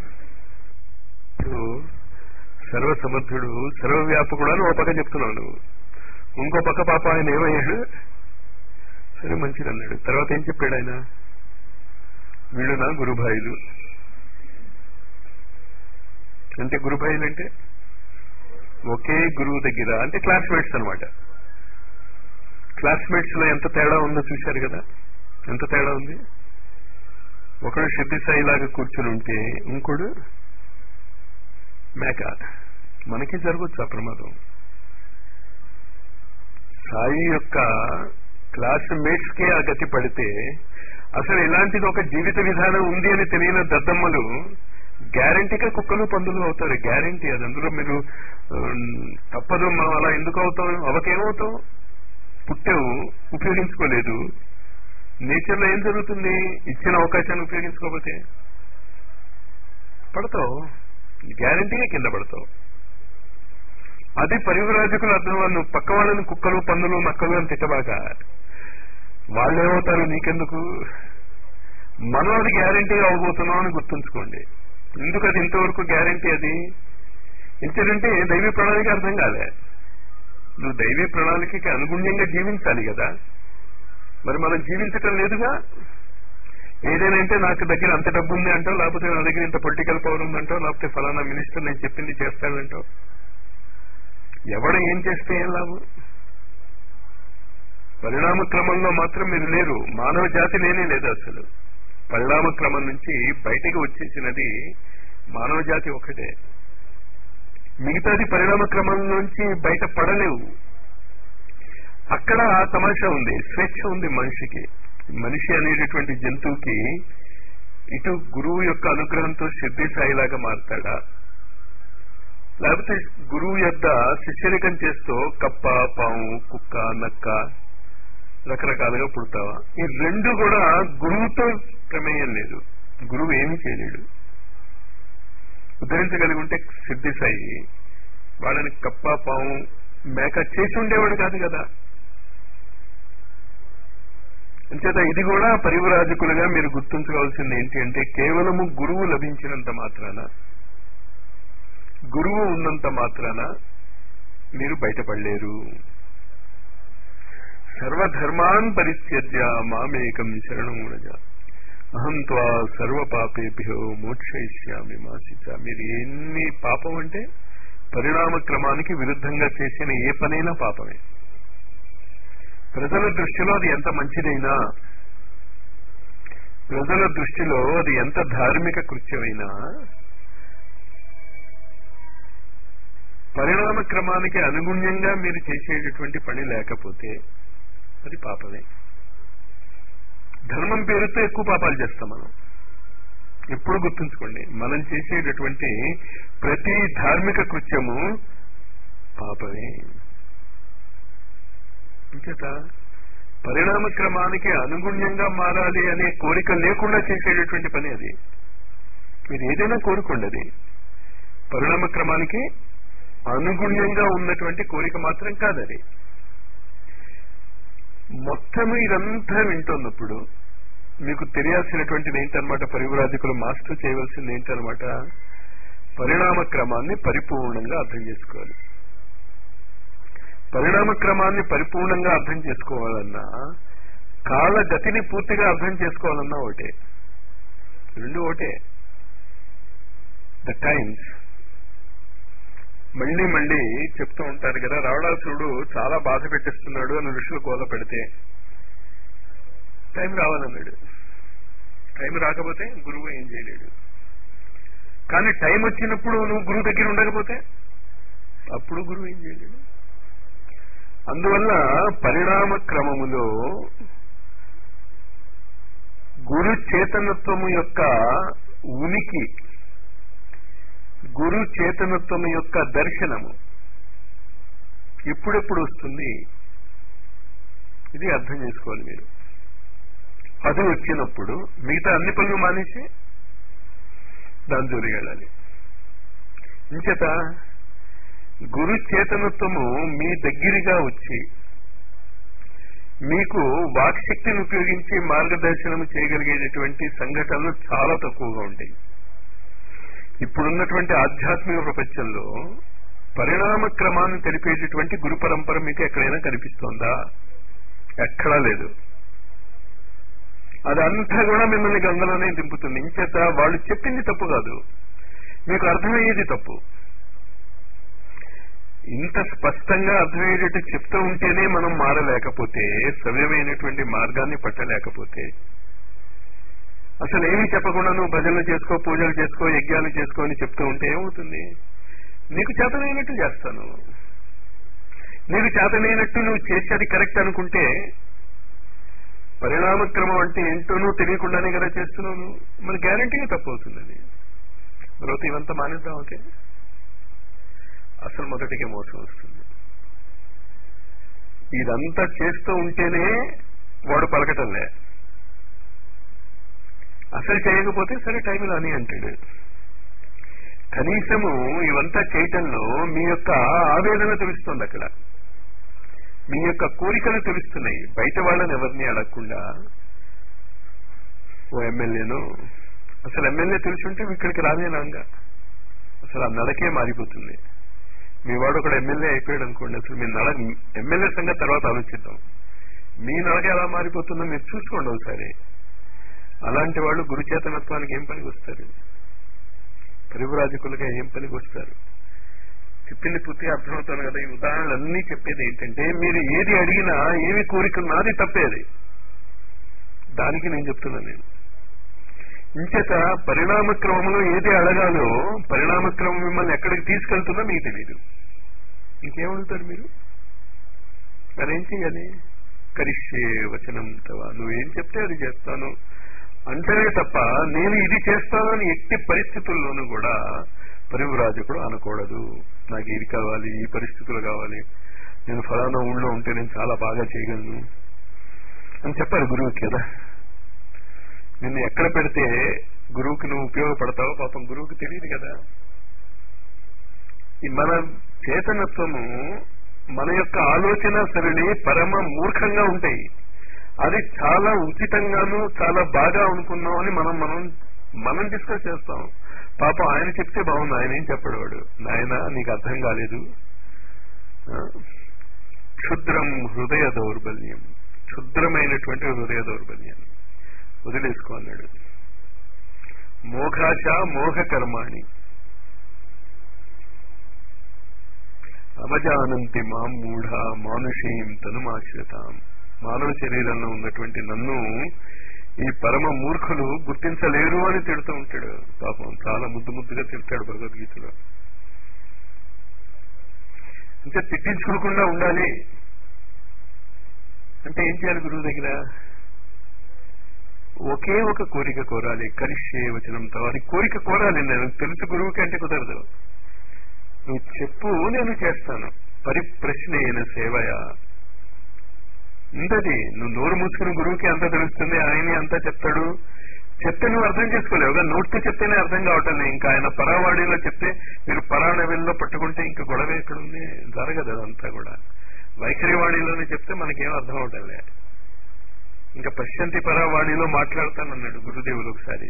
సర్వసమర్థుడు సర్వవ్యాపకుడు అని ఓ పక్క చెప్తున్నావు నువ్వు. ఇంకో పక్క పాప ఆయన ఏమయ్యాడు? సరే మంచిది అన్నాడు. తర్వాత ఏం చెప్పాడు ఆయన? వీళ్ళు నా గురుభాయిలు. అంటే గురుభాయిలు అంటే ఒకే గురువు దగ్గర, అంటే క్లాస్మేట్స్ అనమాట. క్లాస్మేట్స్ లో ఎంత తేడా ఉందో చూశారు కదా. ఎంత తేడా ఉంది. ఒకడు సిద్ధి సాయిలాగా కూర్చుని ఉంటే ఇంకోడు మేక. మనకి జరగచ్చు ఆ ప్రమాదం. సాయి యొక్క క్లాస్మేట్స్ కే ఆ గతి పడితే అసలు ఇలాంటిది ఒక జీవిత విధానం ఉంది అని తెలియని దద్దమ్మలు గ్యారంటీగా కుక్కలు పందులు అవుతారు. గ్యారంటీ అది. అందులో మీరు తప్పదు మనం అలా ఎందుకు అవుతాం? అవకేమవుతాం? పుట్టావు, ఉపయోగించుకోలేదు. నేచర్ లో ఏం జరుగుతుంది? ఇచ్చిన అవకాశాన్ని ఉపయోగించుకోకపోతే పడతావు, గ్యారంటీగా కింద పడతావు. అది పరివ్రాజకులు అర్థం. వాళ్ళు పక్క వాళ్ళని కుక్కలు పందులు నక్కలు అని తిట్టబాక. వాళ్ళు ఏమవుతారు నీకెందుకు? మనం అది గ్యారంటీగా అవబోతున్నాం అని గుర్తుంచుకోండి. ఎందుకు అది ఇంతవరకు గ్యారంటీ? అది ఇంతేంటే దైవీ ప్రణాళిక అర్థం కాలే. నువ్వు దైవీ ప్రణాళికకి అనుగుణ్యంగా జీవించాలి కదా. మరి మనం జీవించటం లేదుగా. ఏదైనా అంటే నాకు దగ్గర అంత డబ్బు ఉంది అంటావు, లేకపోతే నా దగ్గర ఇంత పొలిటికల్ పవర్ ఉందంటావు, లేకపోతే ఫలానా మినిస్టర్ నేను చెప్పింది చేస్తాడంటావు. ఎవడ ఏం చేస్తే ఏం లాభం? పరిణామ క్రమంలో మాత్రం మీరు లేరు. మానవ జాతి లేనే లేదు అసలు. పరిణామ క్రమం నుంచి బయటికి వచ్చేసినది మానవ జాతి ఒకటే. మిగతాది పరిణామ క్రమం నుంచి బయట పడలేవు. అక్కడ తమాషా ఉంది. స్వేచ్ఛ ఉంది మనిషికి. మనిషి అనేటటువంటి జంతువుకి ఇటు గురువు యొక్క అనుగ్రహంతో సిద్ధి సాయిలాగా మారుతాడా, లేకపోతే గురువు యొద్ద శిష్యనికం చేస్తూ కప్ప, పాము, కుక్క, నక్క రకరకాలుగా పుడతావా? ఈ రెండు కూడా గురువుతో ప్రమేయం లేదు. గురువు ఏమీ చేయలేడు. ఉద్ధరించగలిగి ఉంటే సిద్ధి సాయి వాళ్ళని కప్ప పాము మేక చేసి ఉండేవాడు కాదు కదా. అంచేత ఇది కూడా పరివ్రాజకులుగా మీరు గుర్తుంచుకోవాల్సింది ఏంటి అంటే, కేవలము గురువు లభించినంత మాత్రాన, గురువు ఉన్నంత మాత్రాన మీరు బయటపడలేరు. సర్వధర్మాన్ పరిత్యజ్య మామేకం శరణం వ్రజ అహం త్వా సర్వ పాపేభ్యో మోక్షయిష్యామి మా శిచ. మీరు ఎన్ని పాపం అంటే పరిణామ క్రమానికి విరుద్ధంగా చేసిన ఏ పనైనా పాపమే. ప్రజల దృష్టిలో అది ఎంత మంచిదైనా, ప్రజల దృష్టిలో అది ఎంత ధార్మిక కృత్యమైనా, పరిణామ క్రమానికి అనుగుణ్యంగా మీరు చేసేటటువంటి పని లేకపోతే అది పాపమే. ధర్మం పేరుతో ఎక్కువ పాపాలు చేస్తాం మనం. ఎప్పుడు గుర్తుంచుకోండి, మనం చేసేటటువంటి ప్రతి ధార్మిక కృత్యము పాపమే. అంచేత పరిణామ క్రమానికి అనుగుణ్యంగా మారాలి అనే కోరిక లేకుండా చేసేటటువంటి పని అది. మీరు ఏదైనా కోరుకోండి, అది పరిణామ క్రమానికి అనుగుణ్యంగా ఉన్నటువంటి కోరిక మాత్రం కాదది. మొత్తము ఇదంతా వింటున్నప్పుడు మీకు తెలియాల్సినటువంటిది ఏంటనమాట, పరివ్రాజకులు మాస్టర్ చేయవలసింది ఏంటనమాట, పరిణామ క్రమాన్ని పరిపూర్ణంగా అర్థం చేసుకోవాలి. పరిణామ క్రమాన్ని పరిపూర్ణంగా అర్థం చేసుకోవాలన్నా, కాల గతిని పూర్తిగా అర్థం చేసుకోవాలన్నా ఒకటే, రెండు ఒకటే. ద టైమ్స్ మళ్ళీ మళ్ళీ చెప్తూ ఉంటారు కదా, రావణాసురుడు చాలా బాధ పెట్టిస్తున్నాడు అని ఋషులు గోల పెడితే టైం రావాలన్నాడు. టైం రాకపోతే గురువు ఏం చేయలేడు. కానీ టైం వచ్చినప్పుడు నువ్వు గురువు దగ్గర ఉండకపోతే అప్పుడు గురువు ఏం చేయలేడు. అందువల్ల పరిణామ క్రమములో గురు చేతనత్వము యొక్క ఉనికి, గురు చేతనత్వము యొక్క దర్శనము ఎప్పుడెప్పుడు వస్తుంది, ఇది అర్థం చేసుకోవాలి మీరు. అది వచ్చినప్పుడు మిగతా అన్ని పనులు మానేసి దాని జోలికి వెళ్ళాలి. ఇంచేత గురు చేతనత్వము మీ దగ్గరగా వచ్చి మీకు వాక్శక్తిని ఉపయోగించి మార్గదర్శనం చేయగలిగేటటువంటి సంఘటనలు చాలా తక్కువగా ఉంటాయి. ఇప్పుడున్నటువంటి ఆధ్యాత్మిక ప్రపంచంలో పరిణామ క్రమాన్ని తెలిపేటటువంటి గురు పరంపర మీకు ఎక్కడైనా కనిపిస్తోందా? ఎక్కడా లేదు. అదంతా కూడా మిమ్మల్ని గంగలోనే దింపుతుంది. ఇంచేత వాళ్ళు చెప్పింది తప్పు కాదు, మీకు అర్థమయ్యేది తప్పు. ఇంత స్పష్టంగా అర్థమయ్యేటట్టు చెప్తూ ఉంటేనే మనం మారలేకపోతే, సవ్యమైనటువంటి మార్గాన్ని పట్టలేకపోతే, అసలు ఏమీ చెప్పకుండా నువ్వు భజనలు చేసుకో, పూజలు చేసుకో, యజ్ఞాలు చేసుకో అని చెప్తూ ఉంటే ఏమవుతుంది? నీకు చేతనైనట్టు చేస్తాను, నీకు చేతనైనట్టు నువ్వు చేసేది కరెక్ట్ అనుకుంటే, పరిణామక్రమం అంటే ఏంటో నువ్వు తెలియకుండానే కదా చేస్తున్నావు, మన గ్యారంటీగా తప్పు అవుతుందని. తర్వాత ఇవంతా మానేద్దాం. ఓకే, అసలు మొదటికే మోసం వస్తుంది. ఇదంతా చేస్తూ ఉంటేనే వాడు పలకటంలే, అసలు చేయకపోతే సరే టైం రాని అంటాడు. కనీసము ఇవంతా చేయటంలో మీ యొక్క ఆవేదన తెలుస్తుంది, అక్కడ మీ యొక్క కోరికలు తెలుస్తున్నాయి. బయట వాళ్ళని ఎవరిని అడగకుండా ఓ ఎమ్మెల్యేను, అసలు ఎమ్మెల్యే తెలుసుంటే ఇక్కడికి రానేనాగా, అసలు ఆ నడకే మారిపోతుంది. మీ వాడు ఒకడు ఎమ్మెల్యే అయిపోయాడు అనుకోండి, అసలు మీ నడ ఎమ్మెల్యే సంగతి తర్వాత ఆలోచిద్దాం. మీ నడక ఎలా మారిపోతుందో మీరు చూసుకోండి ఒకసారి. అలాంటి వాళ్ళు గురుచేతనత్వానికి ఏం పనికి వస్తారు? పరివ్రాజకులుగా ఏం పనికి వస్తారు? చెప్పింది పూర్తిగా అర్థమవుతాను కదా. ఈ ఉదాహరణలన్నీ చెప్పేది ఏంటంటే, మీరు ఏది అడిగినా ఏమి కోరిక నాది తప్పేది, దానికి నేను చెప్తున్నాను. నేను ఇంచేత పరిణామ క్రమంలో ఏది అడగాలో, పరిణామ క్రమం మిమ్మల్ని ఎక్కడికి తీసుకెళ్తుందో మీకు తెలియదు. ఇంకేమడుగుతారు మీరు? మరేం చెయ్యాలి? కరిష్యే వచనం తవా, నువ్వేం చెప్తే అది చేస్తాను అంటేనే తప్ప నేను ఇది చేస్తానని ఎట్టి పరిస్థితుల్లోనూ కూడా పరివ్రాజకుడు అనకూడదు. నాకు ఇది కావాలి, ఈ పరిస్థితులు కావాలి, నేను ఫలానా ఊళ్ళో ఉంటే నేను చాలా బాగా చేయగలను అని చెప్పాలి గురువుకి కదా. నిన్ను ఎక్కడ పెడితే గురువుకి నువ్వు ఉపయోగపడతావో పాపం గురువుకి తెలియదు కదా. ఈ మన చేతనత్వము మన యొక్క ఆలోచన సరళి పరమ మూర్ఖంగా ఉంటాయి. అది చాలా ఉచితంగాను చాలా బాగా అనుకున్నాం అని మనం మనం మనం డిస్కస్ చేస్తాం. పాపం ఆయన చెప్తే బాగుంది, ఆయన ఏం చెప్పడవాడు, నాయన నీకు అర్థం కాలేదు. క్షుద్రం హృదయ దౌర్బల్యం, క్షుద్రమైనటువంటి హృదయ దౌర్బల్యం వదిలేసుకో అన్నాడు. మోఘాశ మోఘ కర్మాణి అవజానంతి మాం మూఢ మానుషీం తనుమాశ్రితాం. మానవ శరీరంలో ఉన్నటువంటి నన్ను ఈ పరమ మూర్ఖులు గుర్తించలేరు అని తిడుతూ ఉంటాడు. పాపం చాలా ముద్దు ముద్దుగా తిడతాడు భగవద్గీతలో. అంటే తిట్టించుకోకుండా ఉండాలి అంటే ఏం చేయాలి? గురువు దగ్గర ఒకే ఒక కోరిక కోరాలి. కరిష్యే వచనంతో అది కోరిక కోరాలి. నేను తెలుసు గురువుకి అంటే కుదరదు. నువ్వు చెప్పు, నేను చేస్తాను. పరిప్రశ్నేన సేవయా ఉంటది. నువ్వు నోరు మూసుకుని గురువుకి అంతా తెలుస్తుంది, ఆయన అంతా చెప్తాడు. చెప్తే నువ్వు అర్థం చేసుకోలేవు. నోట్తో చెప్తేనే అర్థం కావటం. ఇంకా ఆయన పరావాడిలో చెప్తే మీరు పరాణవిల్లో పట్టుకుంటే ఇంకా గొడవ ఎక్కడుంది? జరగదు అదంతా కూడా. వైఖరి వాణిలోనే చెప్తే మనకేం అర్థం అవటంలే. ఇంకా పశ్చంతి పరావాణిలో మాట్లాడతానన్నాడు గురుదేవులు ఒకసారి.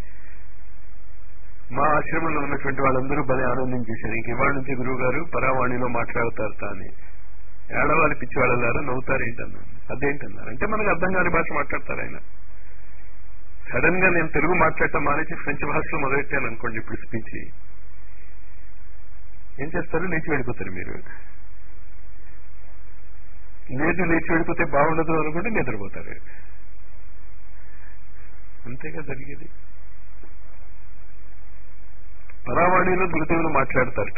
మా ఆశ్రమంలో ఉన్నటువంటి వాళ్ళందరూ భలే ఆనందించేశారు. ఇంక ఇవాళ నుంచి గురువు గారు పరావాణిలో మాట్లాడతారట అని. ఏడవాలి పిచ్చి వాళ్ళలారా నవ్వుతారేంటన్నారు. అదేంటన్నారు అంటే మనకు అర్థం కాని భాష మాట్లాడతారు ఆయన. సడన్ గా నేను తెలుగు మాట్లాడటం మానేసి ఫ్రెంచ్ భాషలో మొదలెట్టాను అనుకోండి ఇప్పుడు స్పీచ్, ఏం చేస్తారు? లేచి వెళ్ళిపోతారు మీరు. లేదు లేచి వెళ్ళిపోతే బాగుండదు అనుకుంటే నిద్రపోతారు. అంతేగా జరిగేది. పరావాణిలో గురుదేవులు మాట్లాడతారట.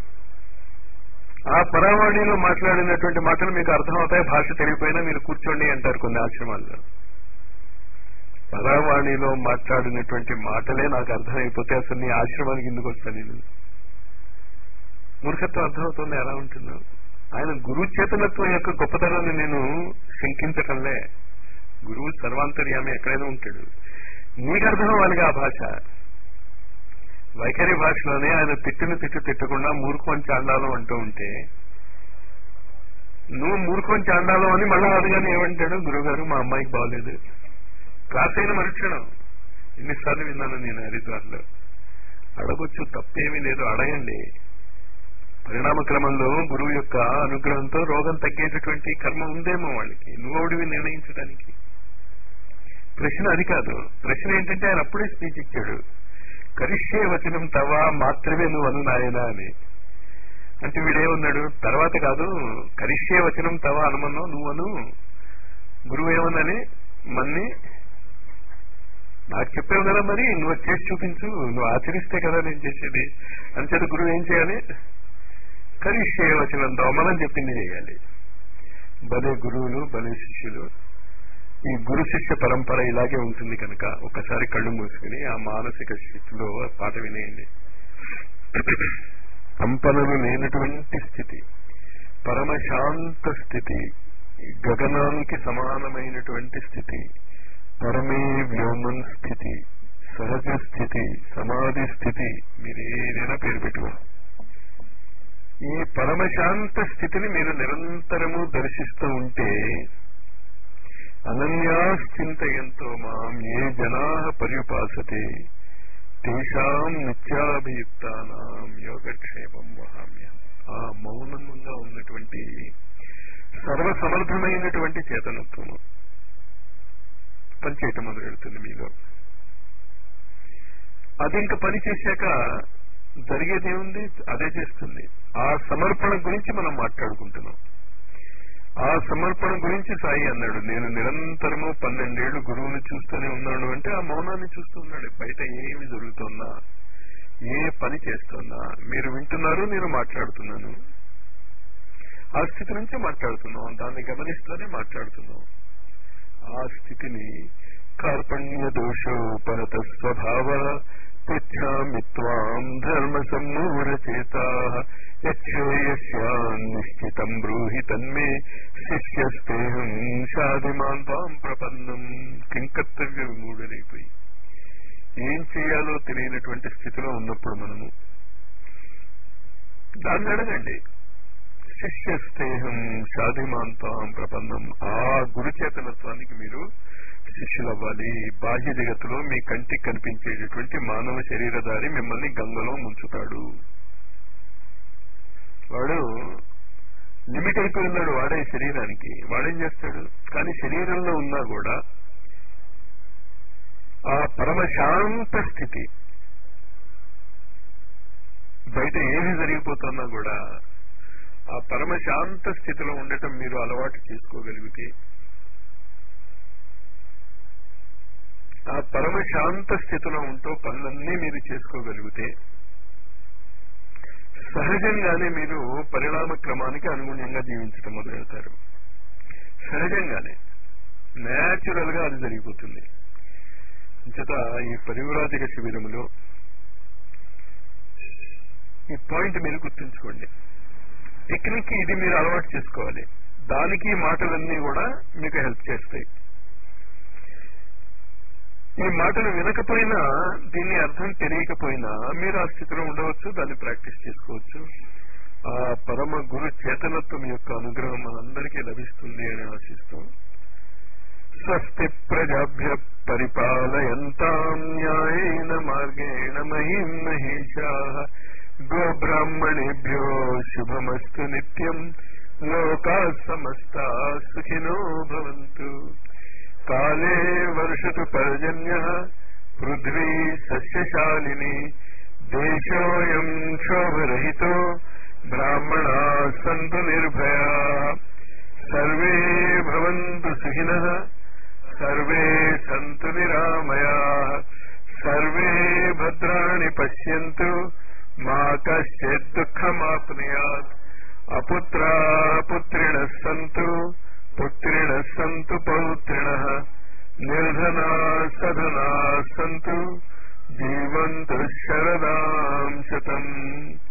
ఆ పరావాణిలో మాట్లాడినటువంటి మాటలు మీకు అర్థమవుతాయి. భాష తెలియపోయినా మీరు కూర్చోండి అంటారు కొన్ని ఆశ్రమాల్లో. పరావాణిలో మాట్లాడినటువంటి మాటలే నాకు అర్థమైపోతే అసలు నీ ఆశ్రమానికి ఎందుకు వస్తాను నేను? మూర్ఖత్వం అర్థమవుతుంది ఎలా ఉంటుందో. ఆయన గురువు చేతనత్వం యొక్క గొప్పతనాన్ని నేను శంకించటంలే. గురువు సర్వాంతర్యామి ఎక్కడైనా ఉంటాడు. నీకు అర్థం అవ్వాలిగా ఆ భాష. వైఖరి భాషలోనే ఆయన తిట్టిన తిట్టు తిట్టకుండా మూర్ఖం చాండాలం అంటూ ఉంటే నువ్వు మూర్ఖం చాండాలం అని మళ్ళా అదిగానే ఏమంటాడు? గురువుగారు మా అమ్మాయికి బాగలేదు. క్లాస్ అయిన మరుక్షణం ఎన్నిసార్లు విన్నాను నేను హరిద్వార్లో. అడగొచ్చు, తప్పేమీ లేదు, అడగండి. పరిణామ క్రమంలో గురువు యొక్క అనుగ్రహంతో రోగం తగ్గేటటువంటి కర్మ ఉందేమో వాళ్ళకి. నువ్వోడివి నిర్ణయించడానికి. ప్రశ్న అది కాదు. ప్రశ్న ఏంటంటే ఆయన అప్పుడే స్పీచ్ ఇచ్చాడు. కరిష్యే వచనం తవా మాత్రమే నువ్వు అను నాయనా అని. అంటే వీడేమన్నాడు? తర్వాత కాదు, కరిష్యే వచనం తవా అనుమన్నావు నువ్వు అను. గురువు ఏమన్నాని? మన్ని నాకు చెప్పావు కదా, మరి నువ్వు చేసి చూపించు, నువ్వు ఆచరిస్తే కదా నేను చేసేది. అంచేత గురువు ఏం చేయాలి? కరిష్యే వచనం తవా మనం చెప్పింది చేయాలి. భలే గురువులు, భలే శిష్యులు. ఈ గురు శిష్య పరంపర ఇలాగే ఉంటుంది కనుక ఒకసారి కళ్ళు మూసుకుని ఆ మానసిక స్థితిలో పాట వినేయండి. కంపనలు లేనటువంటి స్థితి, పరమశాంత స్థితి, గగనానికి సమానమైనటువంటి స్థితి, పరమే వ్యోమన్ స్థితి, సహజ స్థితి, సమాధి స్థితి, మీరు ఏదైనా పేరు పెట్టుకోండి. ఈ పరమశాంత స్థితిని మీరు నిరంతరము దర్శిస్తూ ఉంటే అనన్యాశ్చింతయంతో మాం ఏ జనా పర్యుపాసతే తేషాం నిత్యాభియుక్తానాం యోగక్షేమం వహామ్యం. ఆ మౌనంగా ఉన్నటువంటి సర్వసమర్థమైనటువంటి చేతనత్వము పనిచేయటం మొదలెడుతుంది మీలో. అది ఇంకా పని చేశాక జరిగేదేముంది? అదే చేస్తుంది. ఆ సమర్పణ గురించి మనం మాట్లాడుకుంటున్నాం. ఆ సమర్పణ గురించి సాయి అన్నాడు, నేను నిరంతరము పన్నెండేళ్లు గురువుని చూస్తూనే ఉన్నాడు. అంటే ఆ మౌనాన్ని చూస్తున్నాడు. బయట ఏమి జరుగుతున్నా, ఏ పని చేస్తున్నా మీరు వింటున్నారు, నేను మాట్లాడుతున్నాను. ఆ స్థితి నుంచి మాట్లాడుతున్నాం, దాన్ని గమనిస్తూనే మాట్లాడుతున్నాం. ఆ స్థితిని కార్పణ్య దోషోపరత స్వభావ పృచ్ఛామి త్వాం ధర్మ సమ్మూఢచేతా యచ్ఛేయస్యాన్ నిశ్చితం బ్రూహి తన్మే శిష్యస్తేహం షాదిమాన్ త్వాం ప్రపన్నం. కింకర్తవ్య విమూఢులైపోయి ఏం చేయాలో తెలియనటువంటి స్థితిలో ఉన్నప్పుడు మనము దాన్ని అడగండి. శిష్యస్తేహం షాధిమాంతాం ప్రపన్నం. ఆ గురు చేతనత్వానికి మీరు శిష్యులవ్వాలి. బాహ్య జగత్తులో మీ కంటికి కనిపించేటటువంటి మానవ శరీరధారి మిమ్మల్ని గంగలో ముంచుతాడు. వాడు లిమిట్ అయిపోయి ఉన్నాడు వాడే శరీరానికి. వాడేం చేస్తాడు? కానీ శరీరంలో ఉన్నా కూడా ఆ పరమశాంత స్థితి, బయట ఏది జరిగిపోతున్నా కూడా ఆ పరమశాంత స్థితిలో ఉండటం మీరు అలవాటు చేసుకోగలిగితే, ఆ పరమశాంత స్థితిలో ఉంటూ పనులన్నీ మీరు చేసుకోగలిగితే సహజంగానే మీరు పరిణామ క్రమానికి అనుగుణ్యంగా జీవించడం మొదలెడతారు. సహజంగానే న్యాచురల్ గా అది జరిగిపోతుంది. అంచేత ఈ పరివ్రాజక శిబిరములో ఈ పాయింట్ మీరు గుర్తుంచుకోండి. టెక్నిక్ ఇది మీరు అలవాటు చేసుకోవాలి. దానికి మాటలన్నీ కూడా మీకు హెల్ప్ చేస్తాయి. ఈ మాటలు వినకపోయినా, దీన్ని అర్థం తెలియకపోయినా మీరు ఆ స్థితిలో ఉండవచ్చు, దాన్ని ప్రాక్టీస్ చేసుకోవచ్చు. ఆ పరమ గురు చేతనత్వం యొక్క అనుగ్రహం మనందరికీ లభిస్తుంది అని ఆశిస్తూ, స్వస్తి ప్రజాభ్య పరిపాలయంతాం న్యాయేన మార్గేణ మహిం మహేషాః గోబ్రాహ్మణేభ్యో శుభమస్తు నిత్యం లోకాః సమస్తాః సుఖినో భవంతు. కాలే వర్షతు పర్జన్యః పృథ్వీ సస్యశాలిని దేశోऽयं క్షోభరహితో బ్రాహ్మణాः సంతు నిర్భయాः. సర్వే భవంతు సుఖినః సర్వే సంతు నిరామయాః. సర్వే భద్రాణి పశ్యంతు మా కశ్చిత్ దుఃఖమాప్నుయాత్. అపుత్రాः పుత్రిణः సంతు పుత్రిణः సంతు పౌత్రిణः. నిర్ధనాः సధనాः సంతు జీవంతు శరదాం శతం.